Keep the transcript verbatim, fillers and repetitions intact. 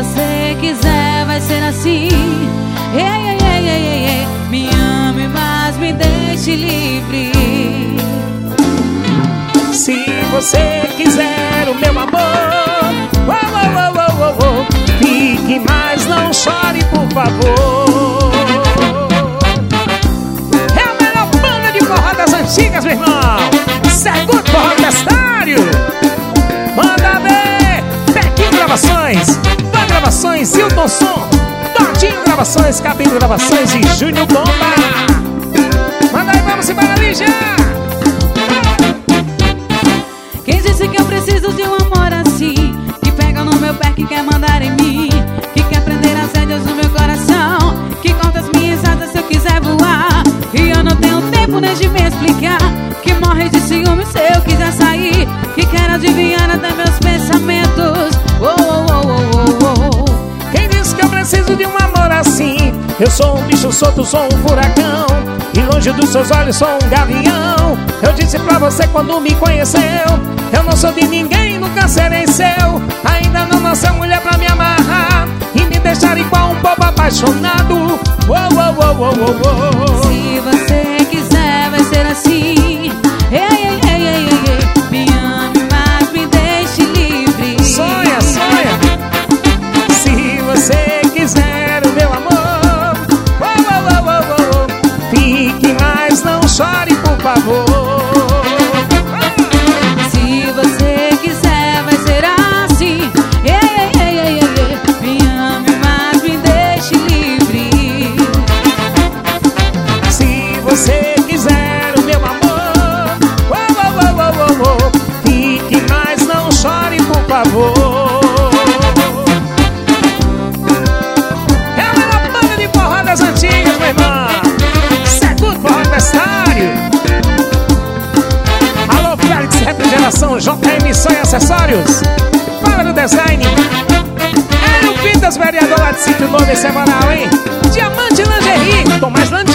você quiser, vai ser assim. Ei, ei, ei, ei, ei, ei. Me ame, mas me deixe livre. Se você quiser o meu amor, oh, oh, oh, oh, oh, oh, fique, mas não chore, por favor. É a melhor banda de forró das antigas, meu irmão. Segundo Forró Universitário. Manda ver. Pequinho Gravações, Van Gravações, Hilton Som, Todinho Gravações, Cabinho Gravações e Júnior Bomba. Manda aí, vamos embora, Lígia. Quem disse que eu preciso de um amor assim, que pega no meu pé, que quer mandar em mim, que quer prender as rédeas no meu coração, que corta as minhas asas se eu quiser voar. E eu não tenho tempo nem de me explicar, que morre de ciúme se eu quiser sair, que quer adivinhar até meus pensamentos. Oh, oh, oh, oh, oh, oh. Quem disse que eu preciso de um amor assim? Eu sou um bicho solto, sou um furacão, e longe dos seus olhos sou um gavião. Eu disse pra você quando me conheceu, eu não sou de ninguém, nunca serei seu. Ainda não nasceu mulher pra me amarrar e me deixar igual um bobo apaixonado. Oh, oh, oh, oh, oh, oh. Se você quiser, vai ser assim. Ei, ei, ei, ei, ei, ei. Me ame, mas me deixe livre. Sonha, sonha. Se você quiser o meu amor, oh, oh, oh, oh, oh, fique, mas não chore, por favor. Se você quiser, vai ser assim. Ei, ei, ei, ei, ei, ei. Me ame, mas me deixe livre. Se você quiser o meu amor, oh, oh, oh, oh, oh, oh, fique, mas não chore, por favor. É a melhor banda de forró das antigas, meu irmão. Segundo Forró Universitário. Alô, Félix Refrigeração, J M Só e Acessórios. Fala do design. É o Vitas, vereador lá de Sítio Novo, esse é moral, hein? Diamante Lingerie, Tomás Landim.